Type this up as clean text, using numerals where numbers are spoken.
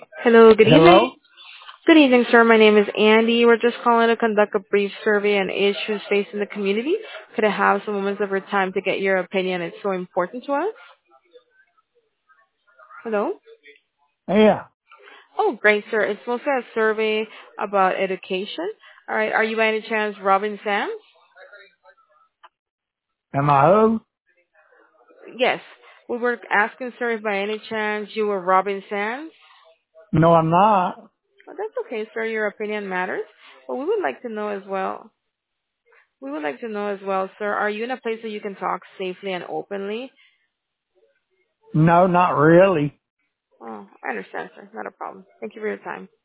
Hello, good evening. Hello? Good evening, sir. My name is Andy. We're just calling to conduct a brief survey on issues facing the community. Could I have some moments of your time to get your opinion? It's so important to us. Hello? Yeah. Oh, great, sir. It's mostly a survey about education. All right. Are you by any chance Robin Sands? Am I who? Yes. We were asking, sir, if by any chance you were Robin Sands. No, I'm not. Well, that's okay, sir. Your opinion matters. But we would like to know as well. We would like to know as well, sir, are you in a place that you can talk safely and openly? No, not really. Oh, I understand, sir. Not a problem. Thank you for your time.